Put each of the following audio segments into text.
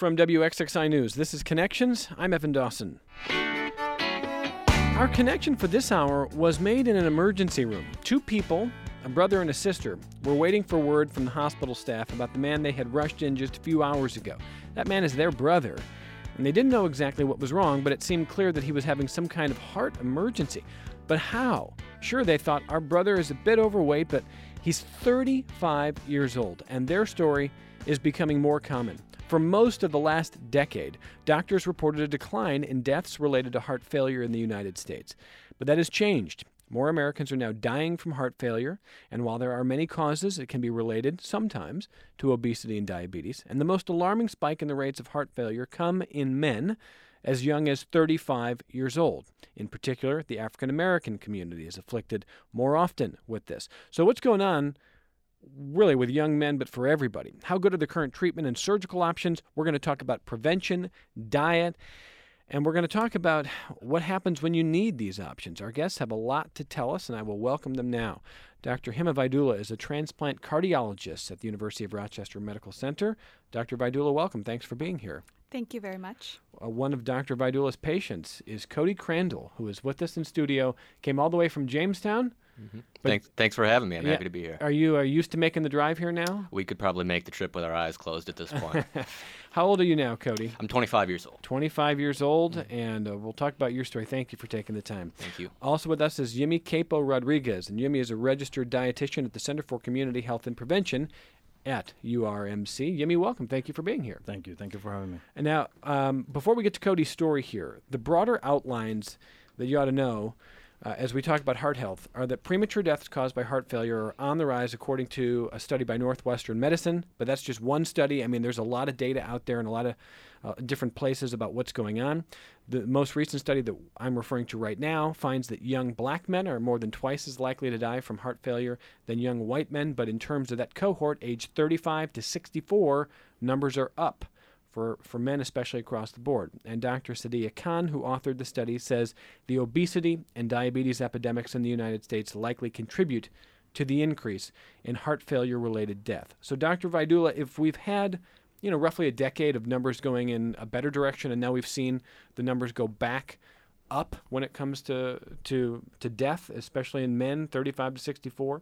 from WXXI News. This is Connections. I'm Evan Dawson. Our connection for this hour was made in an emergency room. Two people, a brother and a sister, were waiting for word from the hospital staff about the man they had rushed in just a few hours ago. That man is their brother, and they didn't know exactly what was wrong, but it seemed clear that he was having some kind of heart emergency. But how? Sure, they thought, our brother is a bit overweight, but he's 35 years old, and their story is becoming more common. For most of the last decade, doctors reported a decline in deaths related to heart failure in the United States. But that has changed. More Americans are now dying from heart failure, and while there are many causes, it can be related, sometimes, to obesity and diabetes. And the most alarming spike in the rates of heart failure come in men as young as 35 years old. In particular, the African American community is afflicted more often with this. So what's going on really with young men, but for everybody? How good are the current treatment and surgical options? We're going to talk about prevention, diet, and we're going to talk about what happens when you need these options. Our guests have a lot to tell us, and I will welcome them now. Dr. Hima Vaidula is a transplant cardiologist at the University of Rochester Medical Center. Dr. Vaidula, welcome. Thanks for being here. Thank you very much. One of Dr. Vaidula's patients is Cody Crandall, who is with us in studio, came all the way from Jamestown. Mm-hmm. Thanks for having me. I'm happy to be here. Are you used to making the drive here now? We could probably make the trip with our eyes closed at this point. How old are you now, Cody? I'm 25 years old. 25 years old, and we'll talk about your story. Thank you for taking the time. Thank you. Also with us is Yimi Capo Rodriguez, and Yimi is a registered dietitian at the Center for Community Health and Prevention at URMC. Yimi, welcome. Thank you for being here. Thank you. Thank you for having me. And now, before we get to Cody's story here, the broader outlines that you ought to know as we talk about heart health are that premature deaths caused by heart failure are on the rise according to a study by Northwestern Medicine, but that's just one study. I mean, there's a lot of data out there in a lot of different places about what's going on. The most recent study that I'm referring to right now finds that young black men are more than twice as likely to die from heart failure than young white men, but in terms of that cohort, age 35 to 64, numbers are up for men, especially across the board. And Dr. Sadia Khan, who authored the study, says the obesity and diabetes epidemics in the United States likely contribute to the increase in heart failure-related death. So, Dr. Vaidula, if we've had roughly a decade of numbers going in a better direction, and now we've seen the numbers go back up when it comes to death, especially in men, 35 to 64,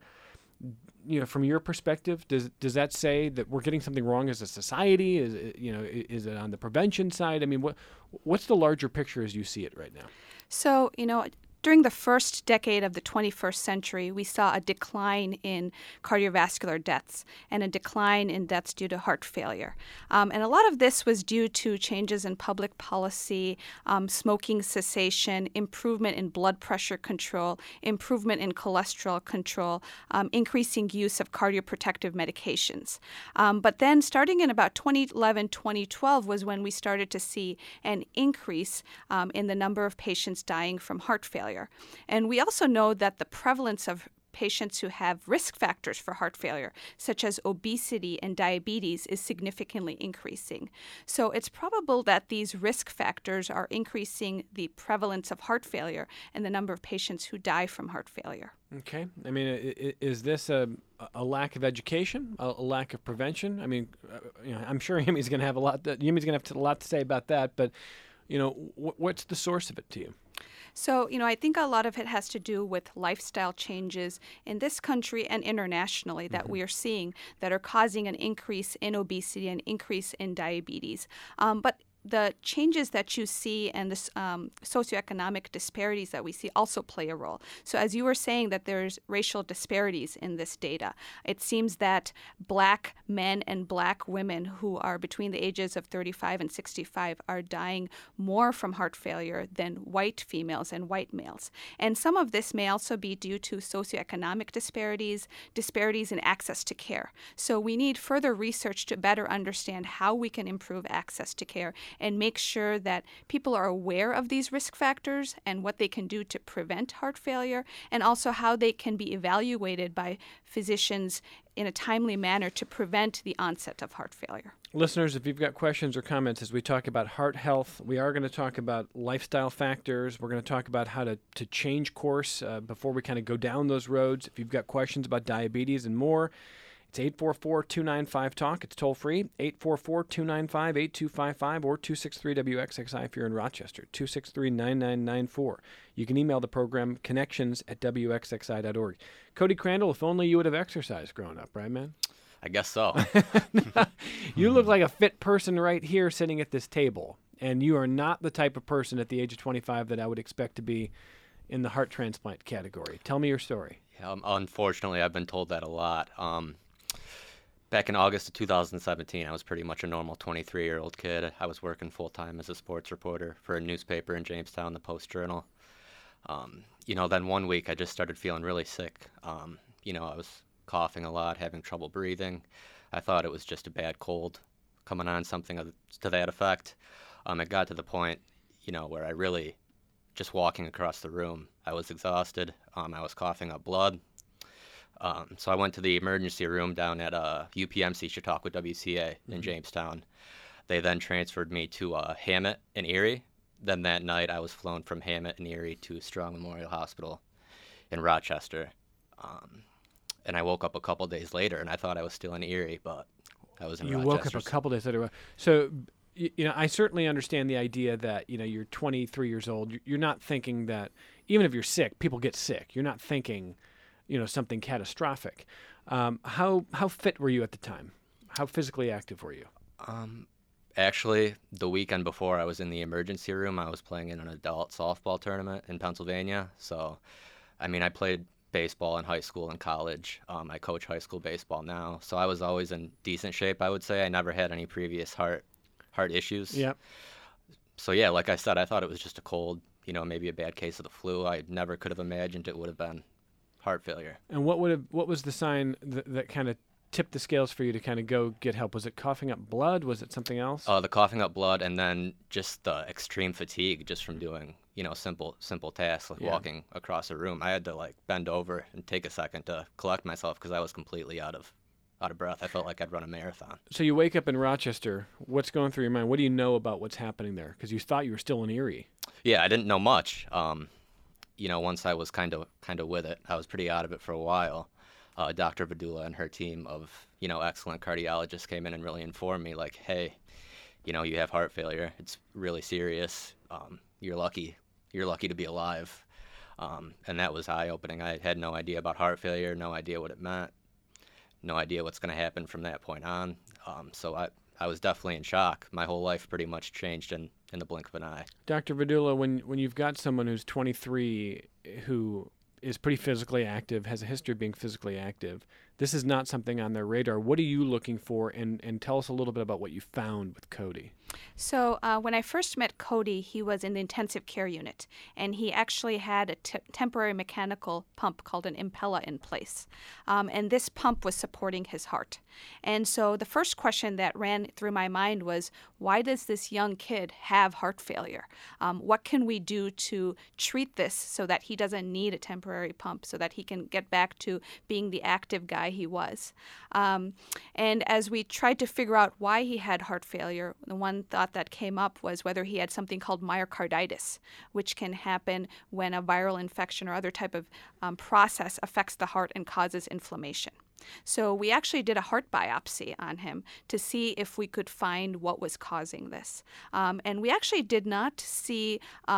from your perspective, does that say that we're getting something wrong as a society? Is it on the prevention side? I mean, what's the larger picture as you see it right now? So, during the first decade of the 21st century, we saw a decline in cardiovascular deaths and a decline in deaths due to heart failure. And a lot of this was due to changes in public policy, smoking cessation, improvement in blood pressure control, improvement in cholesterol control, increasing use of cardioprotective medications. But then starting in about 2011, 2012 was when we started to see an increase in the number of patients dying from heart failure. And we also know that the prevalence of patients who have risk factors for heart failure, such as obesity and diabetes, is significantly increasing. So it's probable that these risk factors are increasing the prevalence of heart failure and the number of patients who die from heart failure. Okay. I mean, is this a lack of education, a lack of prevention? I mean, I'm sure Yimi's going to have a lot to say about that, but what's the source of it to you? So, I think a lot of it has to do with lifestyle changes in this country and internationally that we are seeing that are causing an increase in obesity and increase in diabetes. But the changes that you see and the socioeconomic disparities that we see also play a role. So as you were saying that there's racial disparities in this data, it seems that black men and black women who are between the ages of 35 and 65 are dying more from heart failure than white females and white males. And some of this may also be due to socioeconomic disparities in access to care. So we need further research to better understand how we can improve access to care and make sure that people are aware of these risk factors and what they can do to prevent heart failure, and also how they can be evaluated by physicians in a timely manner to prevent the onset of heart failure. Listeners, if you've got questions or comments as we talk about heart health, we are going to talk about lifestyle factors. We're going to talk about how to change course before we kind of go down those roads. If you've got questions about diabetes and more, It's 844-295-TALK. It's toll free, 844-295-8255 or 263-WXXI if you're in Rochester, 263-9994. You can email the program connections@WXXI.org. Cody Crandall, if only you would have exercised growing up, right, man? I guess so. You look like a fit person right here sitting at this table, and you are not the type of person at the age of 25 that I would expect to be in the heart transplant category. Tell me your story. Unfortunately, I've been told that a lot. Back in August of 2017, I was pretty much a normal 23-year-old kid. I was working full-time as a sports reporter for a newspaper in Jamestown, the Post-Journal. Then one week I just started feeling really sick. I was coughing a lot, having trouble breathing. I thought it was just a bad cold coming on, something to that effect. It got to the point, where I really, just walking across the room, I was exhausted. I was coughing up blood. So I went to the emergency room down at UPMC, Chautauqua WCA in Jamestown. They then transferred me to Hammett in Erie. Then that night I was flown from Hammett in Erie to Strong Memorial Hospital in Rochester. And I woke up a couple days later, and I thought I was still in Erie, but I was in Rochester. You woke up a couple days later. So, I certainly understand the idea that, you're 23 years old. You're not thinking that, even if you're sick, people get sick. You're not thinking, something catastrophic. How fit were you at the time? How physically active were you? Actually, the weekend before I was in the emergency room, I was playing in an adult softball tournament in Pennsylvania. So, I played baseball in high school and college. I coach high school baseball now. So I was always in decent shape, I would say. I never had any previous heart issues. Yep. So yeah, like I said, I thought it was just a cold, maybe a bad case of the flu. I never could have imagined it would have been heart failure. And what was the sign that kind of tipped the scales for you to kind of go get help? Was it coughing up blood? Was it something else? The coughing up blood, and then just the extreme fatigue just from doing, simple tasks like walking across a room. I had to bend over and take a second to collect myself because I was completely out of breath. I felt like I'd run a marathon. So you wake up in Rochester. What's going through your mind? What do you know about what's happening there? Because you thought you were still in Erie. Yeah, I didn't know much. Once I was kind of with it, I was pretty out of it for a while. Dr. Vidula and her team of, excellent cardiologists came in and really informed me, hey, you have heart failure. It's really serious. You're lucky to be alive. And that was eye-opening. I had no idea about heart failure, no idea what it meant, no idea what's going to happen from that point on. So I was definitely in shock. My whole life pretty much changed in the blink of an eye. Dr. Vidula, when you've got someone who's 23 who is pretty physically active, has a history of being physically active, this is not something on their radar. What are you looking for? And tell us a little bit about what you found with Cody. So when I first met Cody, he was in the intensive care unit, and he actually had a temporary mechanical pump called an Impella in place. And this pump was supporting his heart. And so the first question that ran through my mind was, why does this young kid have heart failure? What can we do to treat this so that he doesn't need a temporary pump, so that he can get back to being the active guy he was? And as we tried to figure out why he had heart failure, the one thought that came up was whether he had something called myocarditis, which can happen when a viral infection or other type of process affects the heart and causes inflammation. So we actually did a heart biopsy on him to see if we could find what was causing this. And we actually did not see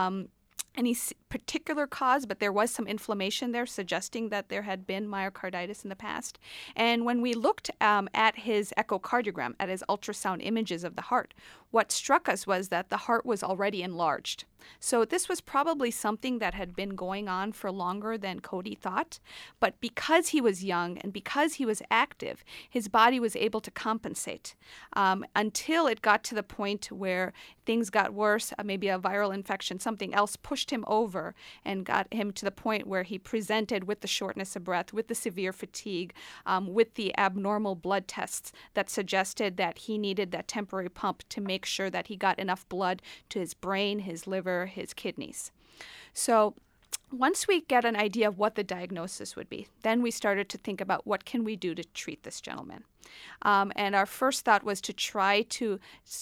any particular cause, but there was some inflammation there suggesting that there had been myocarditis in the past. And when we looked at his echocardiogram, at his ultrasound images of the heart, what struck us was that the heart was already enlarged. So this was probably something that had been going on for longer than Cody thought. But because he was young and because he was active, his body was able to compensate until it got to the point where things got worse, maybe a viral infection, something else pushed him over and got him to the point where he presented with the shortness of breath, with the severe fatigue, with the abnormal blood tests that suggested that he needed that temporary pump to make sure that he got enough blood to his brain, his liver, his kidneys. So once we get an idea of what the diagnosis would be, then we started to think about what can we do to treat this gentleman. And our first thought was to try to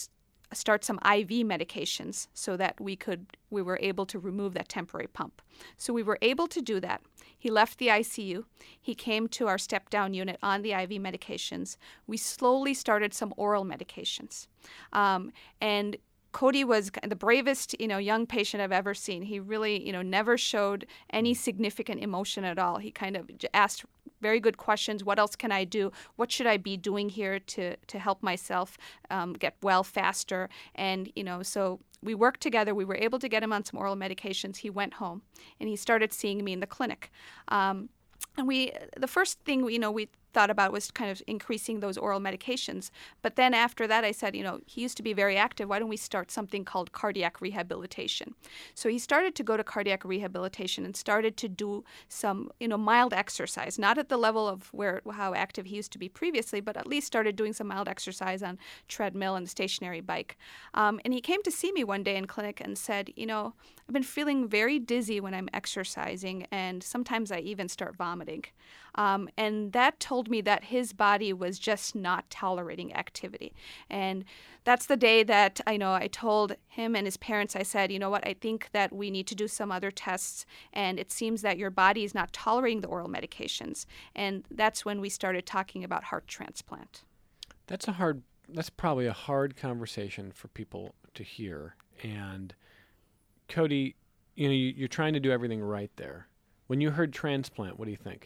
start some IV medications so that we were able to remove that temporary pump. So we were able to do that. He left the ICU. He came to our step-down unit on the IV medications. We slowly started some oral medications. And Cody was the bravest, young patient I've ever seen. He really, never showed any significant emotion at all. He kind of asked very good questions. What else can I do? What should I be doing here to help myself get well faster? And, so we worked together. We were able to get him on some oral medications. He went home, and he started seeing me in the clinic. And the first thing, we thought about was kind of increasing those oral medications. But then after that, I said, he used to be very active. Why don't we start something called cardiac rehabilitation? So he started to go to cardiac rehabilitation and started to do some, mild exercise, not at the level of how active he used to be previously, but at least started doing some mild exercise on treadmill and stationary bike. And he came to see me one day in clinic and said, I've been feeling very dizzy when I'm exercising, and sometimes I even start vomiting. And that told me that his body was just not tolerating activity. And that's the day that I told him and his parents, I said, I think that we need to do some other tests, and it seems that your body is not tolerating the oral medications. And that's when we started talking about heart transplant. That's probably a hard conversation for people to hear. And Cody, you're trying to do everything right there. When you heard transplant, what do you think?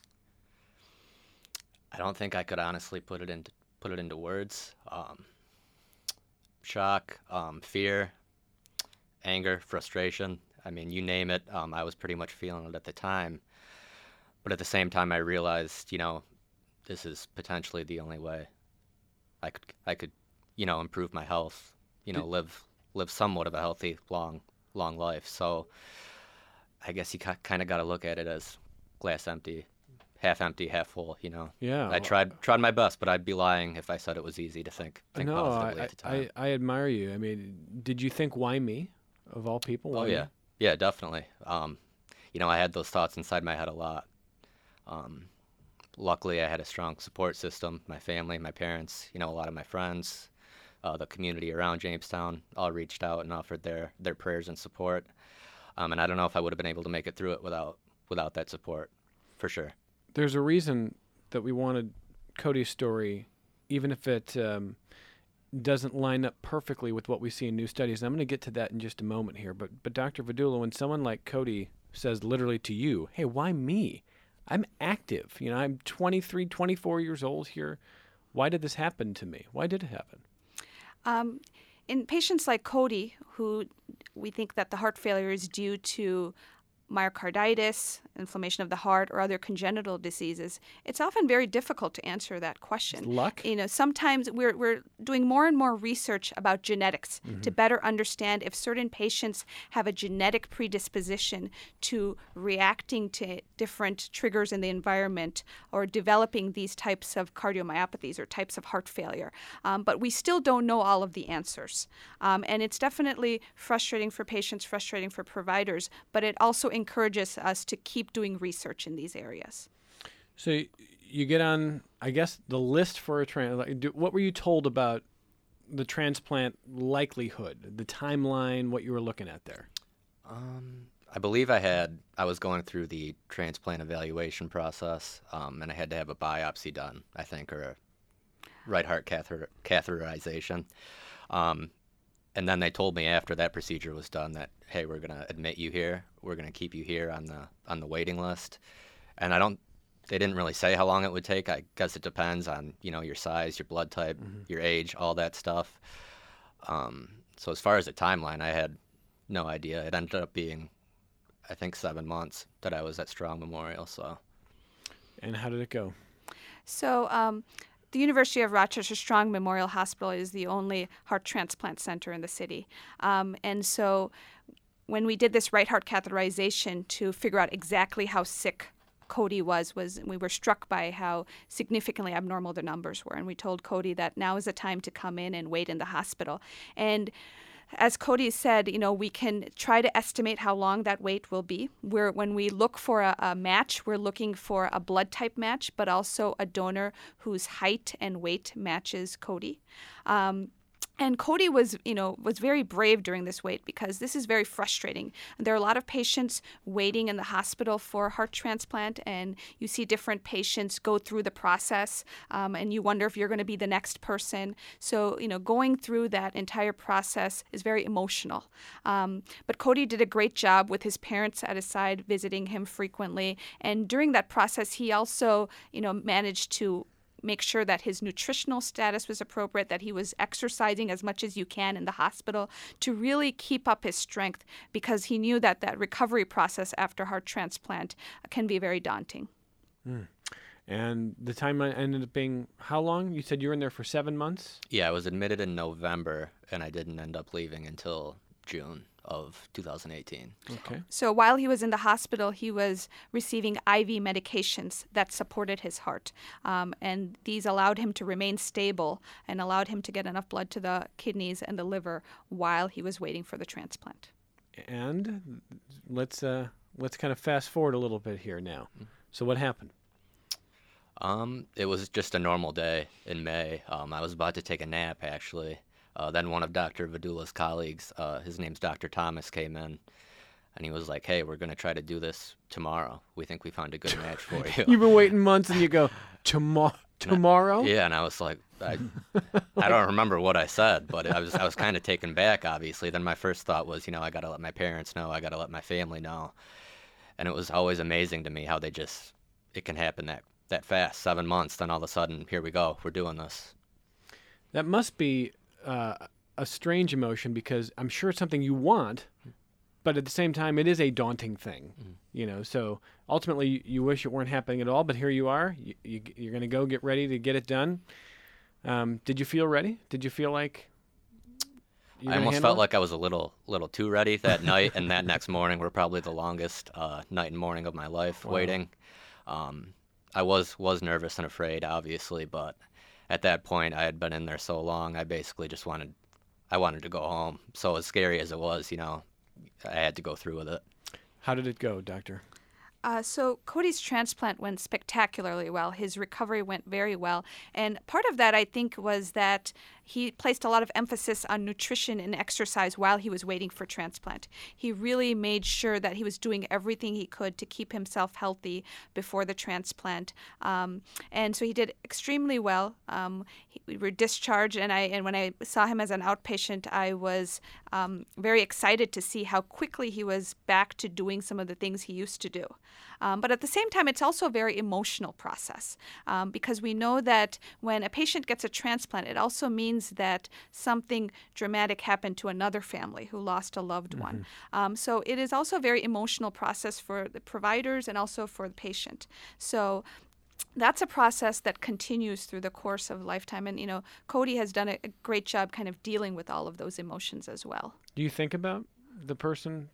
I don't think I could honestly put it into words. Shock, fear, anger, frustration. I mean, you name it. I was pretty much feeling it at the time. But at the same time, I realized, this is potentially the only way I could, improve my health. Live somewhat of a healthy, long life. So I guess you kind of got to look at it as glass empty, half full, Yeah. I tried my best, but I'd be lying if I said it was easy to think positively at the time. I admire you. I mean, did you think, why me, of all people? Why yeah. me? Yeah, definitely. I had those thoughts inside my head a lot. Luckily, I had a strong support system. My family, my parents, a lot of my friends, the community around Jamestown all reached out and offered their prayers and support. And I don't know if I would have been able to make it through it without that support, for sure. There's a reason that we wanted Cody's story, even if it doesn't line up perfectly with what we see in new studies. And I'm going to get to that in just a moment here. But Dr. Vedula, when someone like Cody says literally to you, hey, why me? I'm active. I'm 23, 24 years old here. Why did this happen to me? Why did it happen? In patients like Cody, who we think that the heart failure is due to myocarditis, inflammation of the heart, or other congenital diseases, it's often very difficult to answer that question. It's luck? Sometimes we're doing more and more research about genetics to better understand if certain patients have a genetic predisposition to reacting to different triggers in the environment or developing these types of cardiomyopathies or types of heart failure. But we still don't know all of the answers. And it's definitely frustrating for patients, frustrating for providers, but it also encourages us to keep doing research in these areas. So you get on, I guess, the list for a transplant. What were you told about the transplant likelihood, the timeline, what you were looking at there? I believe I was going through the transplant evaluation process, and I had to have a biopsy done, I think, or a right heart catheterization. And then they told me after that procedure was done that, hey, we're going to admit you here. We're going to keep you here on the waiting list. And they didn't really say how long it would take. I guess it depends on, your size, your blood type, your age, all that stuff. So as far as the timeline, I had no idea. It ended up being, I think, 7 months that I was at Strong Memorial. So. And how did it go? So the University of Rochester Strong Memorial Hospital is the only heart transplant center in the city. And so when we did this right heart catheterization to figure out exactly how sick Cody was we were struck by how significantly abnormal the numbers were. And we told Cody that now is the time to come in and wait in the hospital. And as Cody said, we can try to estimate how long that wait will be. When we look for a match, we're looking for a blood type match, but also a donor whose height and weight matches Cody. And Cody was very brave during this wait because this is very frustrating. There are a lot of patients waiting in the hospital for a heart transplant, and you see different patients go through the process, and you wonder if you're going to be the next person. So, going through that entire process is very emotional. But Cody did a great job with his parents at his side, visiting him frequently. And during that process, he also, managed to make sure that his nutritional status was appropriate, that he was exercising as much as you can in the hospital to really keep up his strength, because he knew that that recovery process after heart transplant can be very daunting. And the timeline ended up being how long? You said you were in there for 7 months? Yeah, I was admitted in November, and I didn't end up leaving until June of 2018. Okay. So while he was in the hospital, he was receiving IV medications that supported his heart. And these allowed him to remain stable and allowed him to get enough blood to the kidneys and the liver while he was waiting for the transplant. And let's kind of fast forward a little bit here now. So what happened? It was just a normal day in May. I was about to take a nap, actually. Then one of Dr. Vidula's colleagues, his name's Dr. Thomas, came in, and he was like, "Hey, we're going to try to do this tomorrow. We think we found a good match for you." You've been waiting months, and you go, tomorrow? Yeah, and I was like, I don't remember what I said, but I was kind of taken back, obviously. Then my first thought was, I got to let my parents know. I got to let my family know. And it was always amazing to me how it can happen that fast, 7 months. Then all of a sudden, here we go. We're doing this. That must be a strange emotion, because I'm sure it's something you want, but at the same time, it is a daunting thing, So ultimately, you wish it weren't happening at all, but here you are. You're going to go get ready to get it done. Did you feel ready? Did you feel like I almost felt like I was a little too ready that night, and that next morning were probably the longest night and morning of my life waiting. I was nervous and afraid, obviously, but at that point, I had been in there so long, I basically just wanted to go home. So as scary as it was, I had to go through with it. How did it go, doctor? So Cody's transplant went spectacularly well. His recovery went very well. And part of that, I think, was that he placed a lot of emphasis on nutrition and exercise while he was waiting for transplant. He really made sure that he was doing everything he could to keep himself healthy before the transplant. And so he did extremely well. We were discharged, and when I saw him as an outpatient, I was very excited to see how quickly he was back to doing some of the things he used to do. But at the same time, it's also a very emotional process, because we know that when a patient gets a transplant, it also means that something dramatic happened to another family who lost a loved one. So it is also a very emotional process for the providers and also for the patient. So that's a process that continues through the course of lifetime. And, Cody has done a great job kind of dealing with all of those emotions as well. Do you think about the person,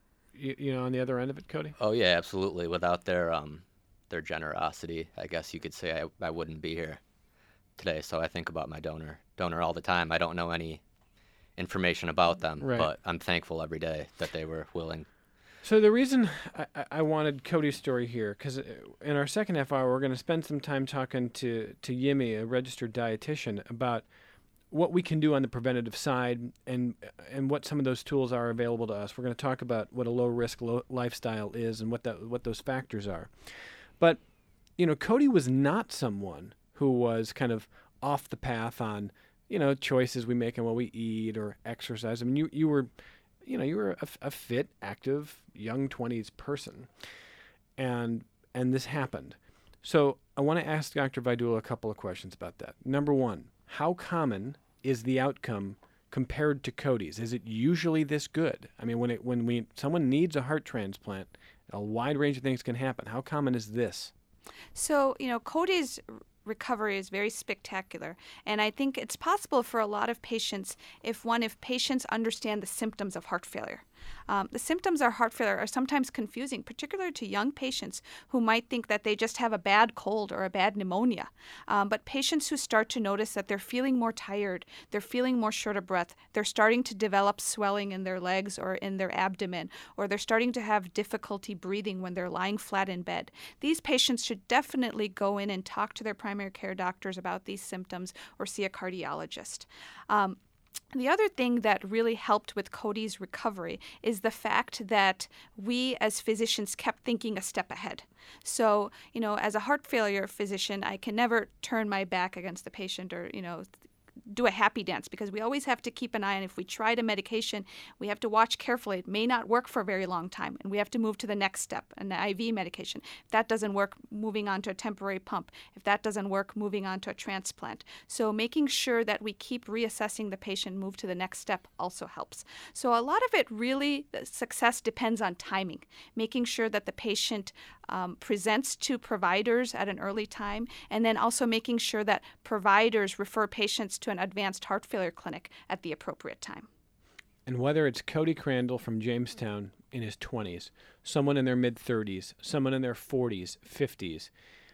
on the other end of it, Cody? Oh, yeah, absolutely. Without their generosity, I guess you could say I wouldn't be here today. So I think about my donor all the time. I don't know any information about them, but I'm thankful every day that they were willing. So the reason I wanted Cody's story here, because in our second half hour, we're going to spend some time talking to Yimi, a registered dietitian, about what we can do on the preventative side and what some of those tools are available to us. We're going to talk about what a low-risk lifestyle is and what those factors are. But, Cody was not someone who was kind of off the path on, choices we make and what we eat or exercise. I mean, you were a fit, active, young 20s person, and this happened. So I want to ask Dr. Vidula a couple of questions about that. Number one, how common is the outcome compared to Cody's? Is it usually this good? I mean, when someone needs a heart transplant, a wide range of things can happen. How common is this? So, Cody's recovery is very spectacular. And I think it's possible for a lot of patients if patients understand the symptoms of heart failure. The symptoms of heart failure are sometimes confusing, particularly to young patients who might think that they just have a bad cold or a bad pneumonia. But patients who start to notice that they're feeling more tired, they're feeling more short of breath, they're starting to develop swelling in their legs or in their abdomen, or they're starting to have difficulty breathing when they're lying flat in bed. These patients should definitely go in and talk to their primary care doctors about these symptoms or see a cardiologist. The other thing that really helped with Cody's recovery is the fact that we as physicians kept thinking a step ahead. So, as a heart failure physician, I can never turn my back against the patient or, do a happy dance, because we always have to keep an eye on, if we tried a medication, we have to watch carefully. It may not work for a very long time, and we have to move to the next step, an IV medication. If that doesn't work, moving on to a temporary pump. If that doesn't work, moving on to a transplant. So making sure that we keep reassessing the patient, move to the next step, also helps. So a lot of it really, success depends on timing, making sure that the patient presents to providers at an early time, and then also making sure that providers refer patients to an advanced heart failure clinic at the appropriate time. And whether it's Cody Crandall from Jamestown in his 20s, someone in their mid-30s, someone in their 40s, 50s,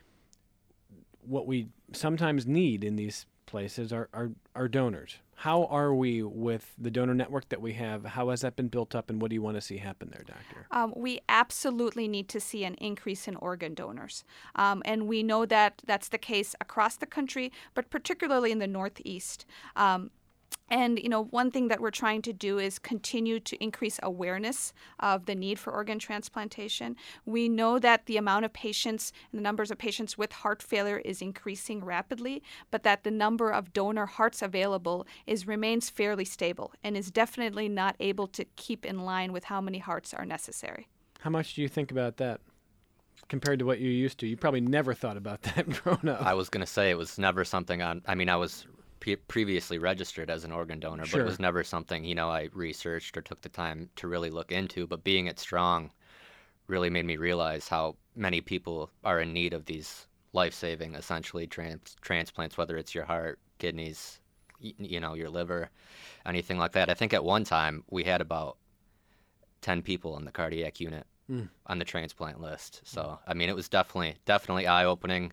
what we sometimes need in these places are donors. How are we with the donor network that we have? How has that been built up, and what do you want to see happen there, Doctor? We absolutely need to see an increase in organ donors. And we know that that's the case across the country, but particularly in the Northeast. And, one thing that we're trying to do is continue to increase awareness of the need for organ transplantation. We know that the amount of patients and the numbers of patients with heart failure is increasing rapidly, but that the number of donor hearts available remains fairly stable and is definitely not able to keep in line with how many hearts are necessary. How much do you think about that compared to what you used to? You probably never thought about that growing up. I was going to say it was never something I was previously registered as an organ donor, Sure. but it was never something, I researched or took the time to really look into. But being at Strong really made me realize how many people are in need of these life-saving, essentially, transplants, whether it's your heart, kidneys, your liver, anything like that. I think at one time we had about 10 people in the cardiac unit on the transplant list. So, it was definitely eye-opening.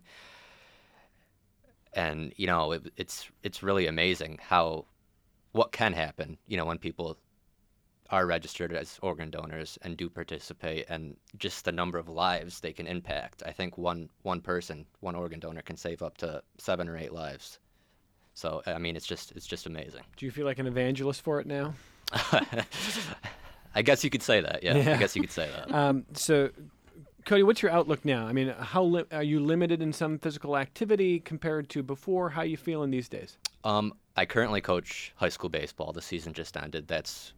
And, it's really amazing what can happen, when people are registered as organ donors and do participate, and just the number of lives they can impact. I think one organ donor can save up to 7 or 8 lives. So, it's just amazing. Do you feel like an evangelist for it now? I guess you could say that, yeah. I guess you could say that. So, Cody, what's your outlook now? How are you limited in some physical activity compared to before? How are you feeling these days? I currently coach high school baseball. The season just ended.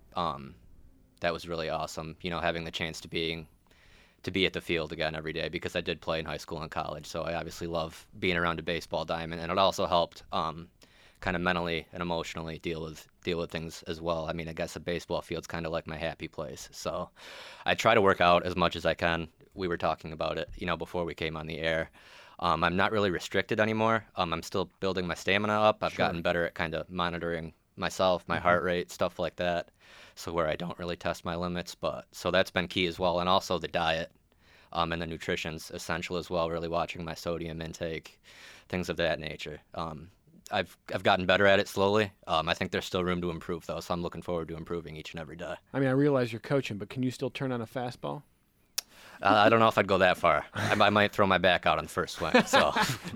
That was really awesome, having the chance to be at the field again every day, because I did play in high school and college. So I obviously love being around a baseball diamond, and it also helped kind of mentally and emotionally deal with things as well. I guess a baseball field's kind of like my happy place. So I try to work out as much as I can. We were talking about it, before we came on the air. I'm not really restricted anymore. I'm still building my stamina up. I've gotten better at kind of monitoring myself, my heart rate, stuff like that, so where I don't really test my limits. So that's been key as well. And also the diet and the nutrition's essential as well, really watching my sodium intake, things of that nature. I've gotten better at it slowly. I think there's still room to improve, though, so I'm looking forward to improving each and every day. I realize you're coaching, but can you still turn on a fastball? I don't know if I'd go that far. I might throw my back out on the first swing. So,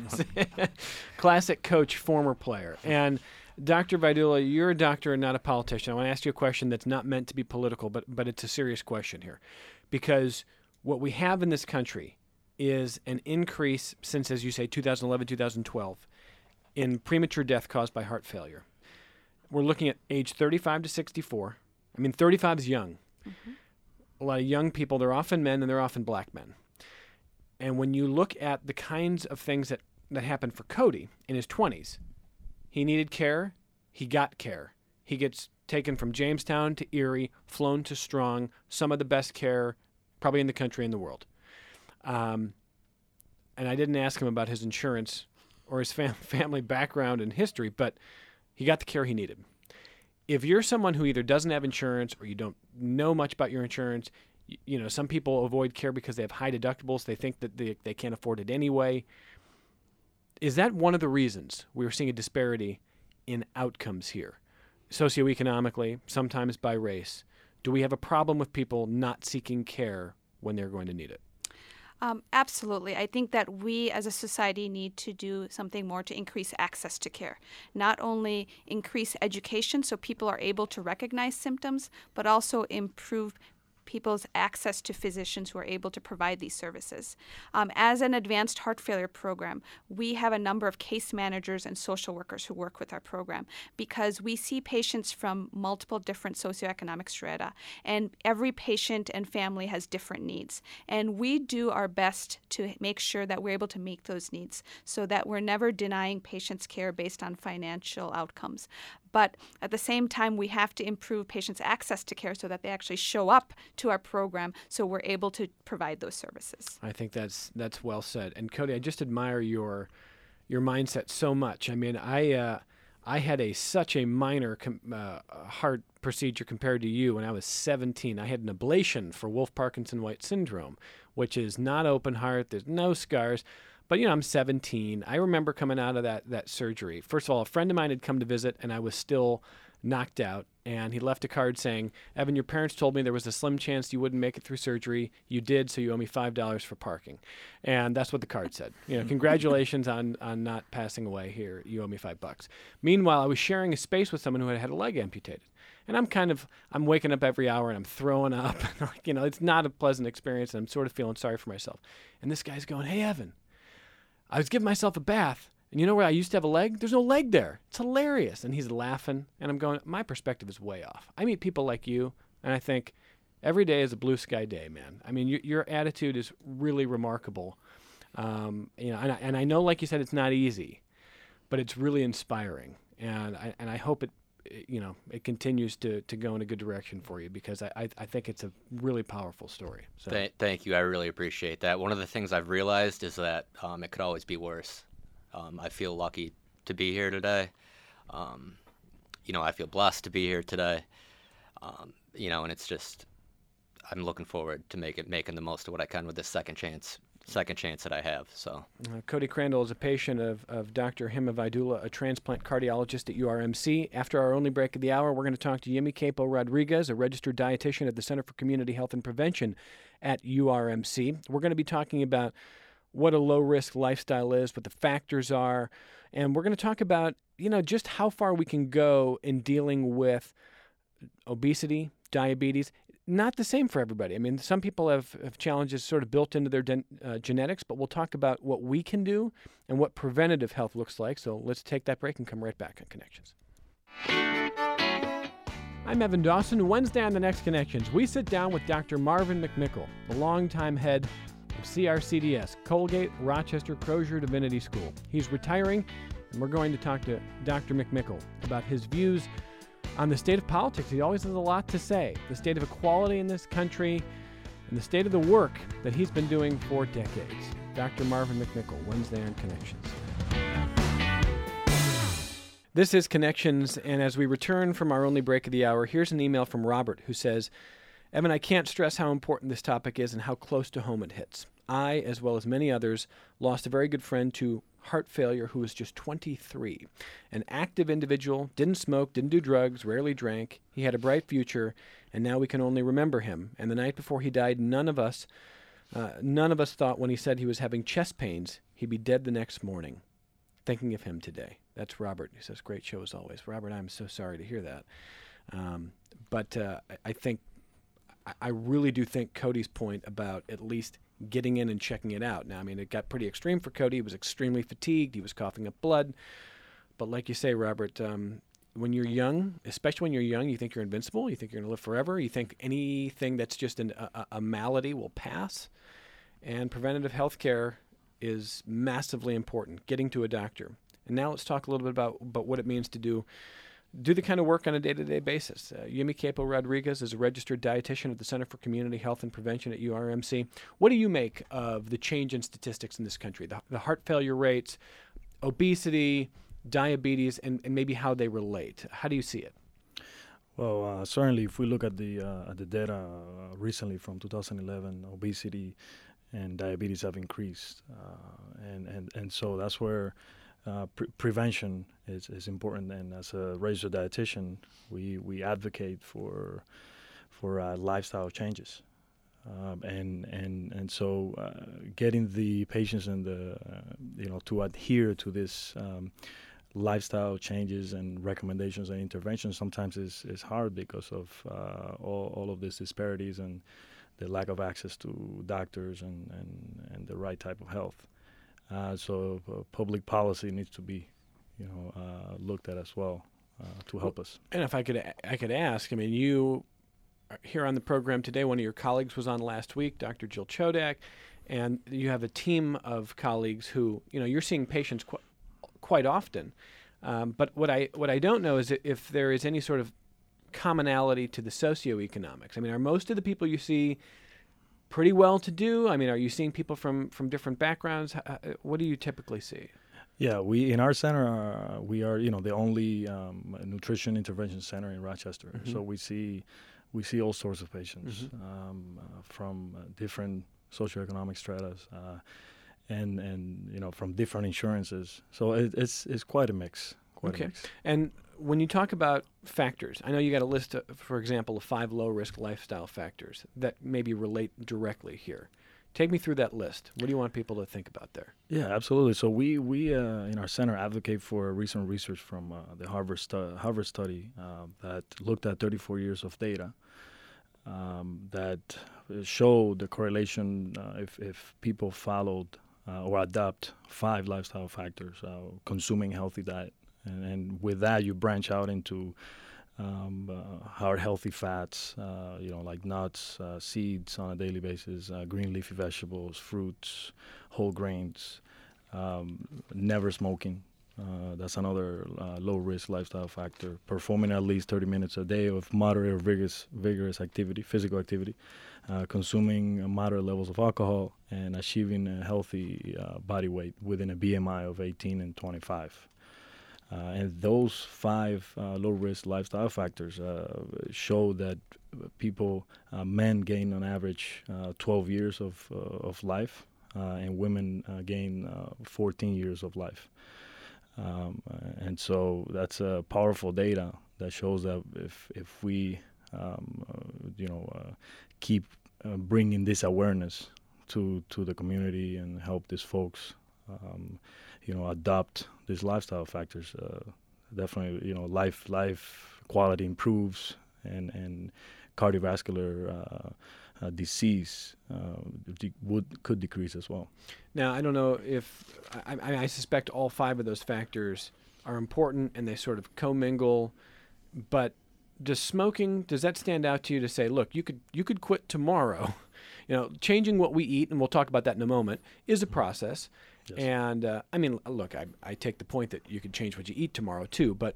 Classic coach, former player. And Dr. Vaidula, you're a doctor and not a politician. I want to ask you a question that's not meant to be political, but it's a serious question here. Because what we have in this country is an increase since, as you say, 2011, 2012, in premature death caused by heart failure. We're looking at age 35 to 64. 35 is young. Mm-hmm. A lot of young people, they're often men and they're often black men. And when you look at the kinds of things that happened for Cody in his 20s, he needed care, he got care. He gets taken from Jamestown to Erie, flown to Strong, some of the best care probably in the country and the world. And I didn't ask him about his insurance or his family background and history, but he got the care he needed. If you're someone who either doesn't have insurance or you don't know much about your insurance, some people avoid care because they have high deductibles. They think that they can't afford it anyway. Is that one of the reasons we're seeing a disparity in outcomes here? Socioeconomically, sometimes by race. Do we have a problem with people not seeking care when they're going to need it? Absolutely. I think that we as a society need to do something more to increase access to care. Not only increase education so people are able to recognize symptoms, but also improve people's access to physicians who are able to provide these services. As an advanced heart failure program, we have a number of case managers and social workers who work with our program because we see patients from multiple different socioeconomic strata, and every patient and family has different needs. And we do our best to make sure that we're able to meet those needs so that we're never denying patients care based on financial outcomes. But at the same time, we have to improve patients' access to care so that they actually show up to our program so we're able to provide those services. I think that's well said. And Cody, I just admire your mindset so much. I mean, I had such a minor heart procedure compared to you when I was 17. I had an ablation for Wolff-Parkinson-White syndrome, which is not open heart. There's no scars. But, I'm 17. I remember coming out of that surgery. First of all, a friend of mine had come to visit, and I was still knocked out. And he left a card saying, Evan, your parents told me there was a slim chance you wouldn't make it through surgery. You did, so you owe me $5 for parking. And that's what the card said. Congratulations on not passing away here. You owe me $5. Meanwhile, I was sharing a space with someone who had a leg amputated. And I'm waking up every hour and I'm throwing up. It's not a pleasant experience, and I'm sort of feeling sorry for myself. And this guy's going, hey, Evan, I was giving myself a bath, and you know where I used to have a leg? There's no leg there. It's hilarious. And he's laughing, and I'm going, my perspective is way off. I meet people like you, and I think every day is a blue sky day, man. I mean, your attitude is really remarkable. And I know, like you said, it's not easy, but it's really inspiring. And I hope it continues to go in a good direction for you, because I think it's a really powerful story. So. Thank you. I really appreciate that. One of the things I've realized is that it could always be worse. I feel lucky to be here today. I feel blessed to be here today. And it's just, I'm looking forward to making the most of what I can with this second chance that I have. So Cody Crandall is a patient of Dr. Hima Vaidula, a transplant cardiologist at URMC. After our only break of the hour, we're going to talk to Yemi Capo Rodriguez, a registered dietitian at the Center for Community Health and Prevention at URMC. We're going to be talking about what a low-risk lifestyle is, what the factors are, and we're going to talk about, just how far we can go in dealing with obesity, diabetes. Not the same for everybody. I mean, some people have challenges sort of built into their genetics, but we'll talk about what we can do and what preventative health looks like. So let's take that break and come right back on Connections. I'm Evan Dawson. Wednesday on The Next Connections, we sit down with Dr. Marvin McMickle, the longtime head of CRCDS, Colgate Rochester Crozier Divinity School. He's retiring, and we're going to talk to Dr. McMickle about his views on the state of politics. He always has a lot to say. The state of equality in this country and the state of the work that he's been doing for decades. Dr. Marvin McMickle, Wednesday on Connections. This is Connections, and as we return from our only break of the hour, here's an email from Robert who says, Evan, I can't stress how important this topic is and how close to home it hits. I, as well as many others, lost a very good friend to heart failure who was just 23. An active individual, didn't smoke, didn't do drugs, rarely drank. He had a bright future, and now we can only remember him. And the night before he died, none of us thought when he said he was having chest pains, he'd be dead the next morning. Thinking of him today. That's Robert. He says, great show as always. Robert, I'm so sorry to hear that. But I really do think Cody's point about at least getting in and checking it out. Now, I mean, it got pretty extreme for Cody. He was extremely fatigued. He was coughing up blood. But like you say, Robert, when you're young, especially when you're young, you think you're invincible. You think you're going to live forever. You think anything that's just a malady will pass. And preventative health care is massively important, getting to a doctor. And now let's talk a little bit about what it means to do the kind of work on a day-to-day basis. Yemi Capo Rodriguez is a registered dietitian at the Center for Community Health and Prevention at URMC. What do you make of the change in statistics in this country, the heart failure rates, obesity, diabetes, and maybe how they relate? How do you see it? Well, certainly if we look at the data recently from 2011, obesity and diabetes have increased. And so that's where prevention is important, and as a registered dietitian, we advocate for lifestyle changes. And so getting the patients and the to adhere to this lifestyle changes and recommendations and interventions sometimes is hard because of all of these disparities and the lack of access to doctors and the right type of health. So public policy needs to be looked at as well to help us. And if I could ask, I mean, you are here on the program today. One of your colleagues was on last week, Dr. Jill Chodak, and you have a team of colleagues who, you're seeing patients quite often. But what I don't know is if there is any sort of commonality to the socioeconomics. I mean, are most of the people you see pretty well-to-do? I mean, are you seeing people from different backgrounds? What do you typically see? Yeah, we in our center we are the only nutrition intervention center in Rochester. Mm-hmm. So we see all sorts of patients from different socioeconomic stratas and from different insurances. So it's quite a mix. Okay. And when you talk about factors, I know you got a list, for example, of 5 low-risk lifestyle factors that maybe relate directly here. Take me through that list. What do you want people to think about there? Yeah, absolutely. So we in our center advocate for recent research from the Harvard study that looked at 34 years of data that showed the correlation if people followed or adopt 5 lifestyle factors, consuming healthy diet, and with that you branch out into hard healthy fats, like nuts, seeds on a daily basis, green leafy vegetables, fruits, whole grains, never smoking. That's another low-risk lifestyle factor. Performing at least 30 minutes a day of moderate or vigorous activity, physical activity, consuming moderate levels of alcohol, and achieving a healthy body weight within a BMI of 18 and 25. And those 5 low-risk lifestyle factors show that men gain on average 12 years of life, and women gain 14 years of life. And so that's powerful data that shows that if we keep bringing this awareness to the community and help these folks adopt these lifestyle factors, definitely life quality improves and cardiovascular disease could decrease as well. Now, I don't know if I suspect all 5 of those factors are important and they sort of commingle, but does that stand out to you to say, look, you could quit tomorrow? Changing what we eat, and we'll talk about that in a moment, is a process. Yes. And I mean, look, I take the point that you could change what you eat tomorrow too, but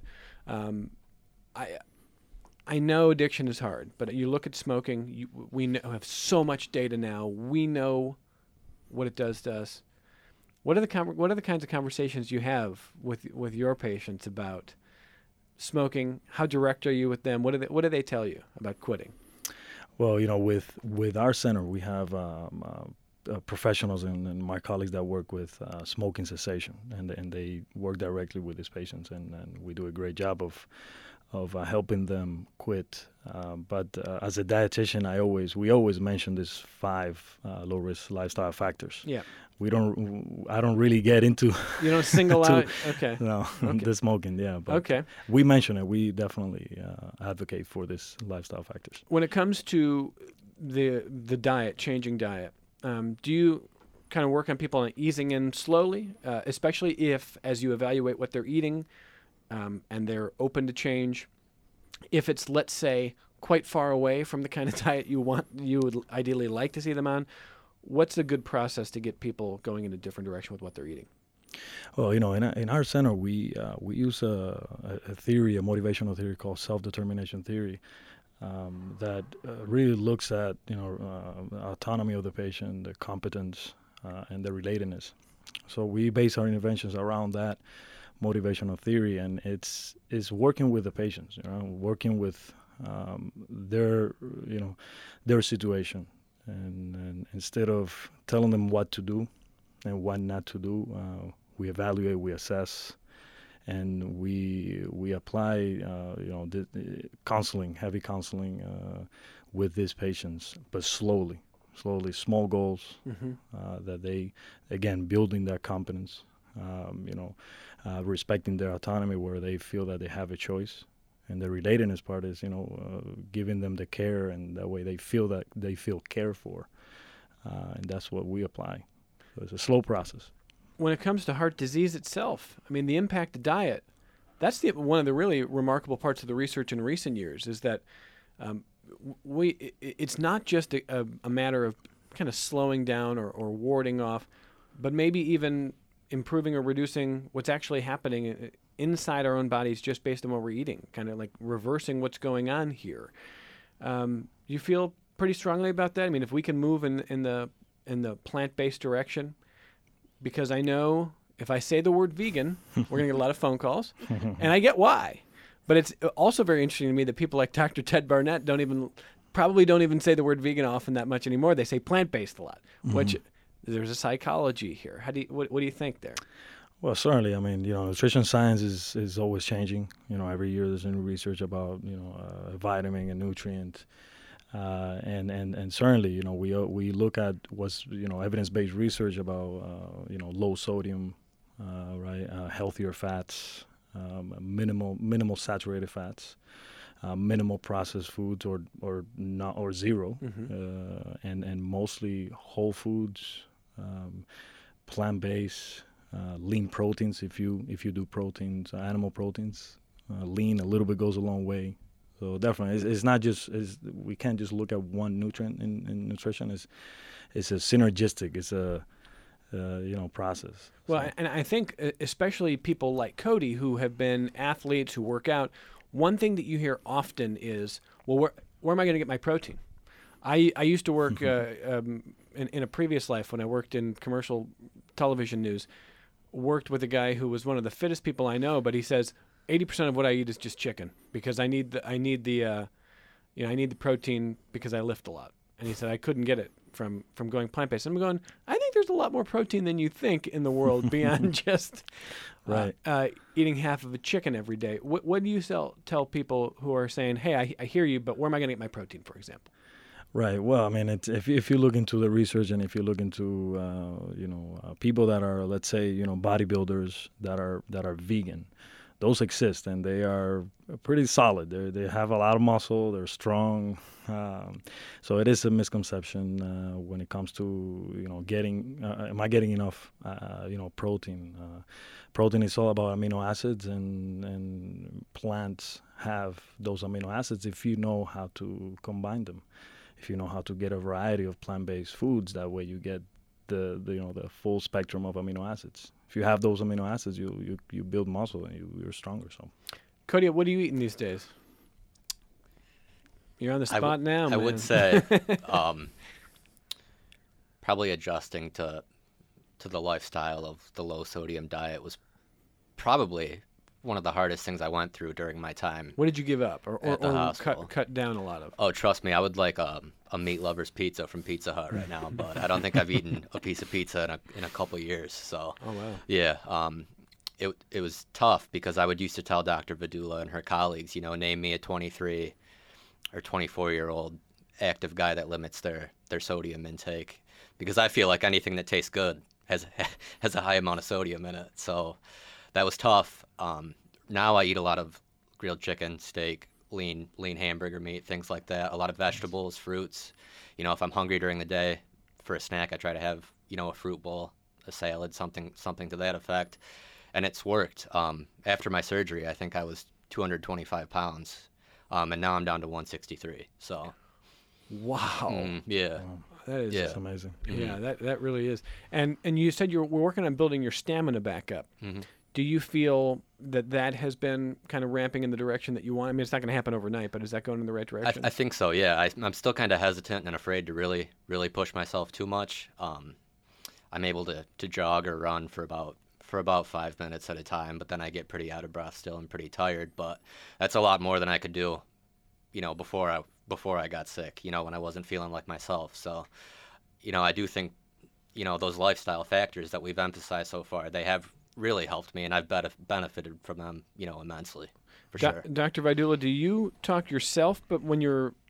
I know addiction is hard, but you look at smoking, we have so much data now. We know what it does to us. What are the kinds of conversations you have with your patients about smoking? How direct are you with them? What do they tell you about quitting? Well, with our center, we have professionals and my colleagues that work with smoking cessation, and they work directly with these patients, and we do a great job of helping them quit. But as a dietitian, we always mention these 5 low-risk lifestyle factors. Yeah. I don't really get into. You don't single out. Okay. No, okay. The smoking. Yeah. But okay. We mention it. We definitely advocate for these lifestyle factors. When it comes to the diet, changing diet, do you kind of work on people on easing in slowly, especially if, as you evaluate what they're eating, and they're open to change, if it's, let's say, quite far away from the kind of diet you would ideally like to see them on, what's a good process to get people going in a different direction with what they're eating? Well, in our center, we use a motivational theory called self-determination theory, that really looks at autonomy of the patient, the competence, and the relatedness. So we base our interventions around that motivational theory, and it's working with the patients, working with their situation, and instead of telling them what to do and what not to do, we evaluate, we assess, and we apply the counseling, heavy counseling with these patients, but slowly. small goals Mm-hmm. that they, again, building their competence, respecting their autonomy where they feel that they have a choice. And the relatedness part is, giving them the care, and that way they feel cared for. And that's what we apply. So it's a slow process. When it comes to heart disease itself, I mean, the impact of diet, that's one of the really remarkable parts of the research in recent years is that it's not just a matter of kind of slowing down or warding off, but maybe even improving or reducing what's actually happening inside our own bodies just based on what we're eating, kind of like reversing what's going on here. You feel pretty strongly about that? I mean, if we can move in the plant-based direction, because I know if I say the word vegan, we're going to get a lot of phone calls, and I get why. But it's also very interesting to me that people like Dr. Ted Barnett probably don't even say the word vegan often that much anymore. They say plant-based a lot, which there's a psychology here. What do you think there? Well, certainly. I mean, nutrition science is always changing. Every year there's new research about, vitamin and nutrient. And certainly, we look at what's, evidence-based research about, low sodium, right, healthier fats, minimal saturated fats, minimal processed foods or zero, and mostly whole foods, plant-based. Lean proteins, if you do proteins, animal proteins, lean a little bit goes a long way. So definitely, it's not just we can't just look at one nutrient in nutrition. It's a synergistic. It's a process. Well, So. and I think especially people like Cody who have been athletes who work out. One thing that you hear often is, well, where am I going to get my protein? I used to work in a previous life when I worked in commercial television news. Worked with a guy who was one of the fittest people I know, but he says 80% of what I eat is just chicken because I need the protein because I lift a lot. And he said I couldn't get it from going plant-based. I'm going, I think there's a lot more protein than you think in the world beyond just Right. Eating half of a chicken every day. What do you tell people who are saying, hey, I hear you, but where am I going to get my protein, for example? Right. Well, I mean, if you look into the research and if you look into people that are, let's say, bodybuilders that are vegan, those exist and they are pretty solid. They have a lot of muscle. They're strong. So it is a misconception when it comes to getting. Am I getting enough protein? Protein is all about amino acids, and plants have those amino acids if you know how to combine them. If you know how to get a variety of plant-based foods, that way you get the full spectrum of amino acids. If you have those amino acids, you build muscle and you're stronger. So, Cody, what are you eating these days? You're on the spot now, man. I would say probably adjusting to the lifestyle of the low-sodium diet was probably one of the hardest things I went through during my time. What did you give up or At the hospital. cut down a lot of? Oh, trust me, I would like a meat lover's pizza from Pizza Hut right now, but I don't think I've eaten a piece of pizza in a couple years. So, Oh, wow. yeah, it was tough because I would used to tell Dr. Vidula and her colleagues, name me a 23 or 24-year-old active guy that limits their sodium intake, because I feel like anything that tastes good has a high amount of sodium in it. So that was tough. Now I eat a lot of grilled chicken, steak, lean hamburger meat, things like that. A lot of vegetables, fruits. If I'm hungry during the day for a snack, I try to have a fruit bowl, a salad, something to that effect, and it's worked. After my surgery, I think I was 225 pounds, and now I'm down to 163. So, Wow. yeah. That is Yeah. it's amazing. Yeah, that really is. And you said we're working on building your stamina back up. Mm-hmm. Do you feel that has been kind of ramping in the direction that you want? I mean, it's not going to happen overnight, but is that going in the right direction? I think so. Yeah, I'm still kind of hesitant and afraid to really push myself too much. I'm able to jog or run for about 5 minutes at a time, but then I get pretty out of breath still and pretty tired. But that's a lot more than I could do, before I got sick. When I wasn't feeling like myself. So, I do think, those lifestyle factors that we've emphasized so far, they have really helped me, and I've benefited from them, immensely, for sure. Dr. Vidula, do you talk yourself, but when you're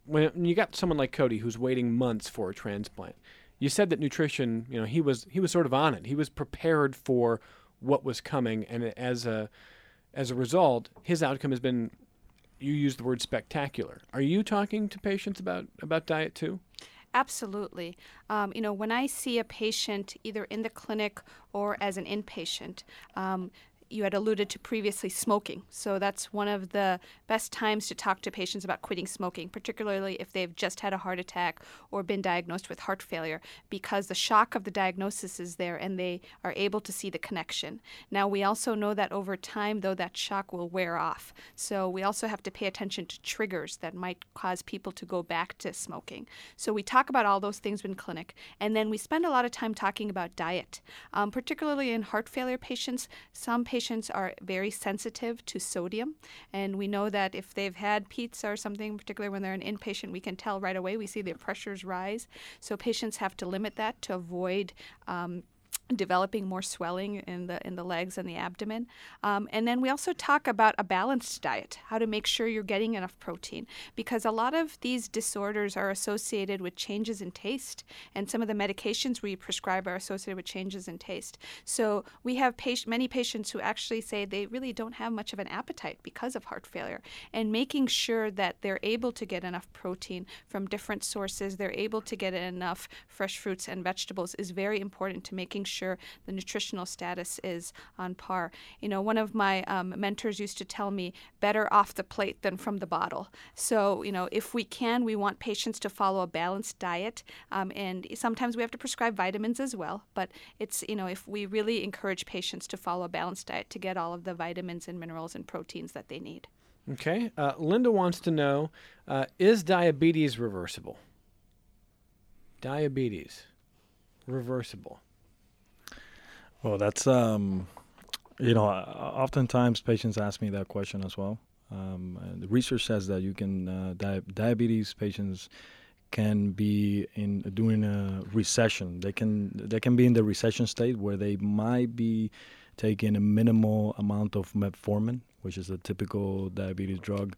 when you got someone like Cody who's waiting months for a transplant, you said that nutrition, he was sort of on it. He was prepared for what was coming, and as a result, his outcome has been, you used the word spectacular. Are you talking to patients about diet too? Absolutely. When I see a patient either in the clinic or as an inpatient, you had alluded to previously smoking. So that's one of the best times to talk to patients about quitting smoking, particularly if they've just had a heart attack or been diagnosed with heart failure, because the shock of the diagnosis is there and they are able to see the connection. Now, we also know that over time, though, that shock will wear off. So we also have to pay attention to triggers that might cause people to go back to smoking. So we talk about all those things in clinic. And then we spend a lot of time talking about diet, particularly in heart failure patients. Some patients are very sensitive to sodium, and we know that if they've had pizza or something, particularly when they're an inpatient, we can tell right away. We see their pressures rise. So patients have to limit that to avoid developing more swelling in the legs and the abdomen. And then we also talk about a balanced diet, how to make sure you're getting enough protein, because a lot of these disorders are associated with changes in taste, and some of the medications we prescribe are associated with changes in taste. So we have many patients who actually say they really don't have much of an appetite because of heart failure, and making sure that they're able to get enough protein from different sources, they're able to get enough fresh fruits and vegetables is very important to making sure the nutritional status is on par. One of my mentors used to tell me, better off the plate than from the bottle. So, if we can, we want patients to follow a balanced diet. And sometimes we have to prescribe vitamins as well. But it's, if we really encourage patients to follow a balanced diet to get all of the vitamins and minerals and proteins that they need. Okay. Linda wants to know, is diabetes reversible? Diabetes. Reversible. Well, that's, oftentimes patients ask me that question as well. The research says that you can, diabetes patients can be during a recession. They can be in the recession state where they might be taking a minimal amount of metformin, which is a typical diabetes drug.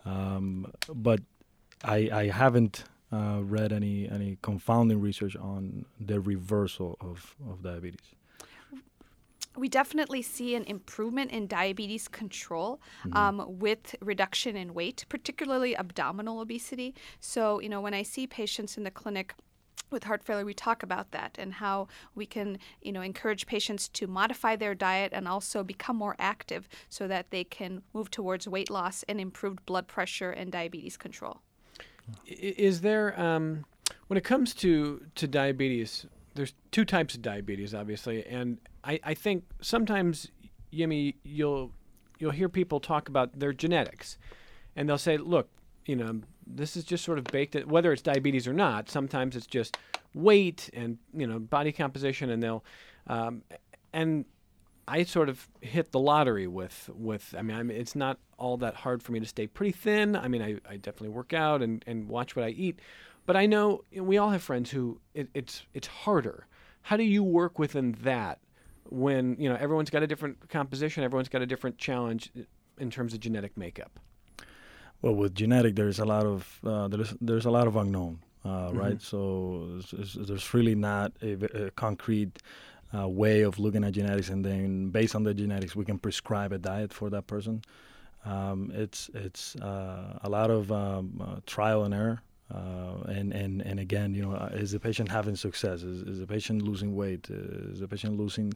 But I haven't read any confounding research on the reversal of diabetes. We definitely see an improvement in diabetes control with reduction in weight, particularly abdominal obesity. So, when I see patients in the clinic with heart failure, we talk about that and how we can, encourage patients to modify their diet and also become more active so that they can move towards weight loss and improved blood pressure and diabetes control. Is there, when it comes to diabetes, there's two types of diabetes, obviously, and I think sometimes, Yemi, you'll hear people talk about their genetics, and they'll say, look, this is just sort of baked in, whether it's diabetes or not. Sometimes it's just weight and, body composition, and they'll, and I sort of hit the lottery with it's not all that hard for me to stay pretty thin. I definitely work out and watch what I eat. But I know we all have friends who it's harder. How do you work within that when everyone's got a different composition, everyone's got a different challenge in terms of genetic makeup? Well, with genetic, there's a lot of there's a lot of unknown, right? So there's really not a concrete way of looking at genetics, and then based on the genetics, we can prescribe a diet for that person. It's a lot of trial and error. And again, is the patient having success? Is the patient losing weight? Is the patient losing,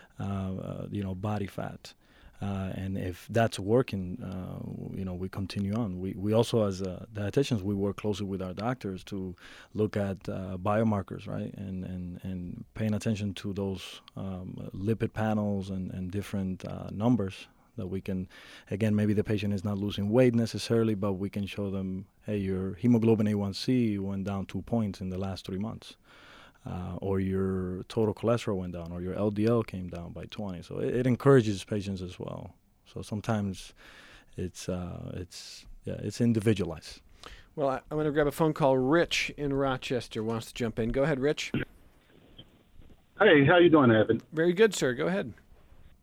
body fat? And if that's working, we continue on. We also, as dietitians, we work closely with our doctors to look at biomarkers, right? And paying attention to those lipid panels and different numbers that we can, again, maybe the patient is not losing weight necessarily, but we can show them, hey, your hemoglobin A1C went down 2 points in the last 3 months. Or your total cholesterol went down, or your LDL came down by 20. So it encourages patients as well. So sometimes it's individualized. Well, I'm going to grab a phone call. Rich in Rochester wants to jump in. Go ahead, Rich. Hey, how you doing, Evan? Very good, sir. Go ahead.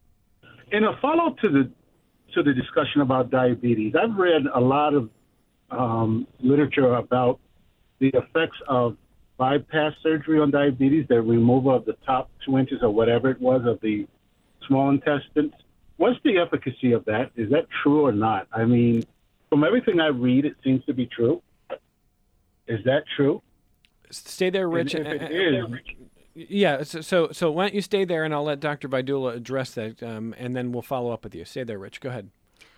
In a follow-up to the discussion about diabetes, I've read a lot of literature about the effects of bypass surgery on diabetes, the removal of the top 2 inches or whatever it was of the small intestines. What's the efficacy of that? Is that true or not? I mean, from everything I read, it seems to be true. Is that true? Stay there, Rich. And if it is, Yeah, so why don't you stay there, and I'll let Dr. Vaidula address that, and then we'll follow up with you. Stay there, Rich. Go ahead.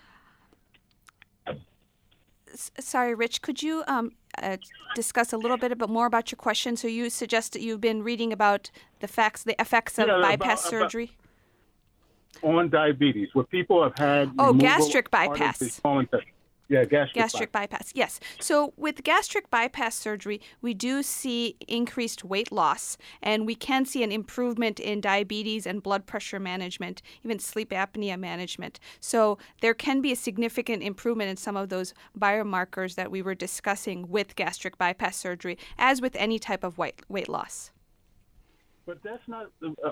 Sorry, Rich, could you discuss a little bit more about your question? So you suggest that you've been reading about the effects of bypass surgery? On diabetes, where people have had gastric bypass. Yeah, gastric bypass. Yes. So with gastric bypass surgery, we do see increased weight loss, and we can see an improvement in diabetes and blood pressure management, even sleep apnea management. So there can be a significant improvement in some of those biomarkers that we were discussing with gastric bypass surgery, as with any type of weight loss. But that's not...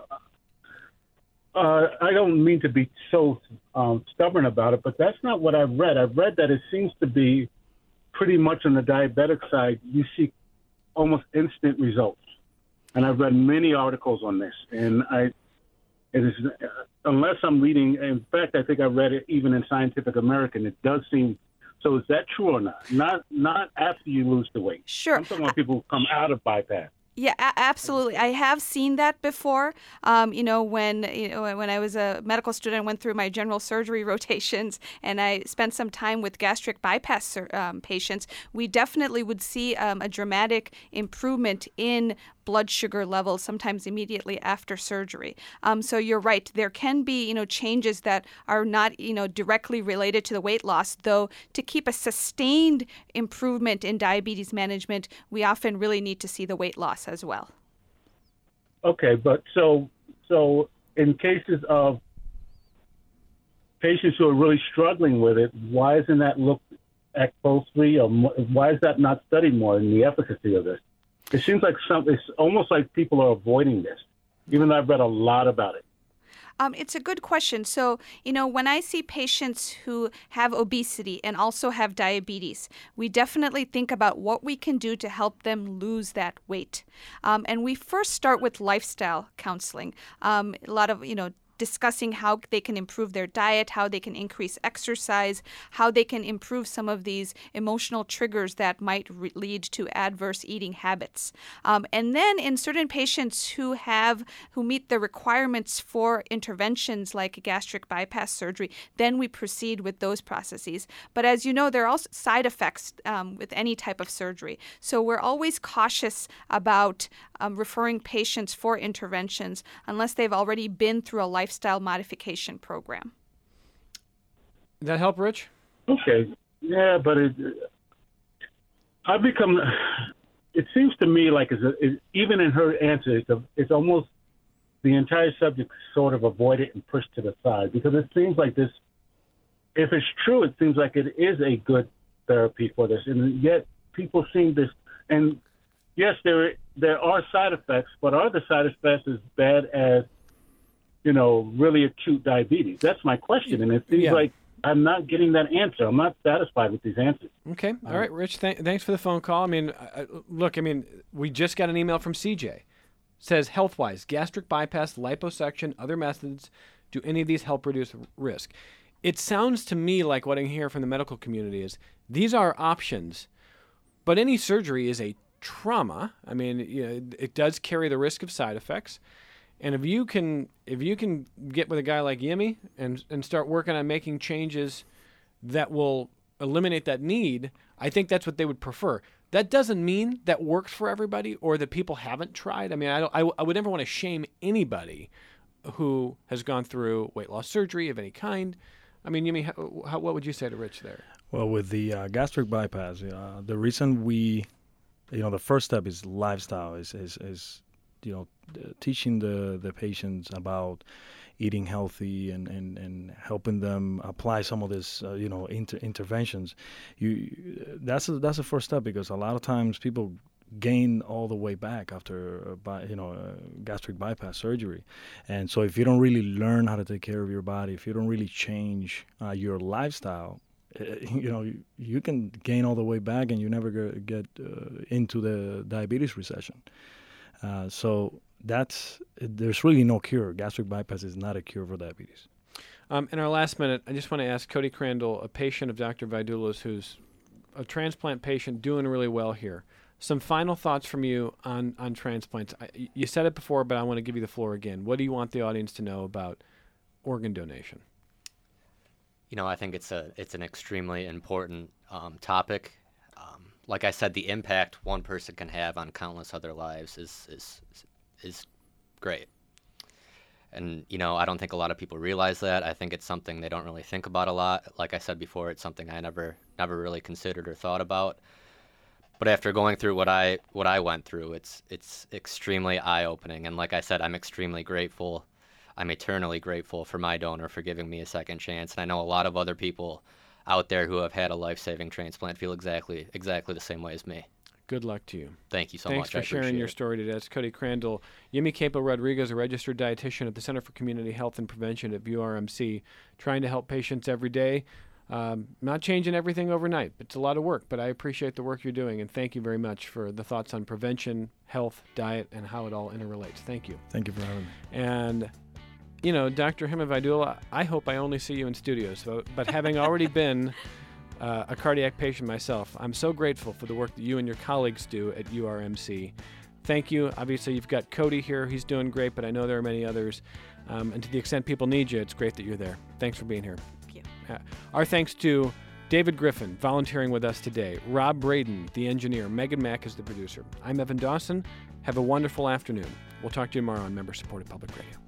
I don't mean to be so stubborn about it, but that's not what I've read. I've read that it seems to be pretty much on the diabetic side, you see almost instant results. And I've read many articles on this. And it is, unless I'm reading, in fact, I think I read it even in Scientific American, it does seem. So is that true or not? Not after you lose the weight. Sure. I'm talking about people who come out of bypass. Yeah, absolutely. I have seen that before. When I was a medical student, I went through my general surgery rotations, and I spent some time with gastric bypass patients. We definitely would see a dramatic improvement in blood sugar levels, sometimes immediately after surgery. So you're right. There can be, changes that are not, directly related to the weight loss. Though to keep a sustained improvement in diabetes management, we often really need to see the weight loss as well. Okay, but so in cases of patients who are really struggling with it, why isn't that looked at closely, or why is that not studied more in the efficacy of this? It seems like it's almost like people are avoiding this, even though I've read a lot about it. It's a good question. So, when I see patients who have obesity and also have diabetes, we definitely think about what we can do to help them lose that weight. And we first start with lifestyle counseling. A lot of, discussing how they can improve their diet, how they can increase exercise, how they can improve some of these emotional triggers that might lead to adverse eating habits. And then in certain patients who meet the requirements for interventions like gastric bypass surgery, then we proceed with those processes. But as you know, there are also side effects with any type of surgery. So we're always cautious about referring patients for interventions unless they've already been through a lifestyle modification program. Did that help, Rich? Okay. Yeah, but it seems to me like even in her answer, it's almost the entire subject sort of avoided and pushed to the side, because it seems like this, if it's true, it seems like it is a good therapy for this. And yet people seem this, and yes, there are side effects, but are the side effects as bad as, really acute diabetes? That's my question. And it seems like I'm not getting that answer. I'm not satisfied with these answers. Okay. All right, Rich. Thanks for the phone call. We just got an email from CJ. It says, health-wise, gastric bypass, liposuction, other methods, do any of these help reduce risk? It sounds to me like what I hear from the medical community is these are options, but any surgery is a trauma. It does carry the risk of side effects. And if you can get with a guy like Yemi and start working on making changes that will eliminate that need, I think that's what they would prefer. That doesn't mean that works for everybody or that people haven't tried. I would never want to shame anybody who has gone through weight loss surgery of any kind. Yemi, what would you say to Rich there? Well, with the gastric bypass, the reason the first step is lifestyle, is teaching the patients about eating healthy and helping them apply some of this, interventions. That's the first step, because a lot of times people gain all the way back after gastric bypass surgery. And so if you don't really learn how to take care of your body, if you don't really change your lifestyle, you can gain all the way back and you never get into the diabetes recession. So there's really no cure. Gastric bypass is not a cure for diabetes. In our last minute, I just want to ask Cody Crandall, a patient of Dr. Vaidula's who's a transplant patient doing really well here. Some final thoughts from you on transplants. You said it before, but I want to give you the floor again. What do you want the audience to know about organ donation? I think it's an extremely important topic. Like I said, the impact one person can have on countless other lives is great. And, I don't think a lot of people realize that. I think it's something they don't really think about a lot. Like I said before, it's something I never really considered or thought about. But after going through what I went through, it's extremely eye-opening. And like I said, I'm extremely grateful. I'm eternally grateful for my donor for giving me a second chance. And I know a lot of other people out there who have had a life-saving transplant feel exactly the same way as me. Good luck to you. Thank you so much. Thanks for sharing your story today. That's Cody Crandall. Yemi Capo Rodriguez, a registered dietitian at the Center for Community Health and Prevention at URMC, trying to help patients every day. Not changing everything overnight. It's a lot of work, but I appreciate the work you're doing, and thank you very much for the thoughts on prevention, health, diet, and how it all interrelates. Thank you. Thank you for having me. And, Dr. Hema Vaidula, I hope I only see you in studios, but having already been a cardiac patient myself, I'm so grateful for the work that you and your colleagues do at URMC. Thank you. Obviously, you've got Cody here. He's doing great, but I know there are many others. And to the extent people need you, it's great that you're there. Thanks for being here. Thank you. Our thanks to David Griffin, volunteering with us today, Rob Braden, the engineer, Megan Mack is the producer. I'm Evan Dawson. Have a wonderful afternoon. We'll talk to you tomorrow on member-supported public radio.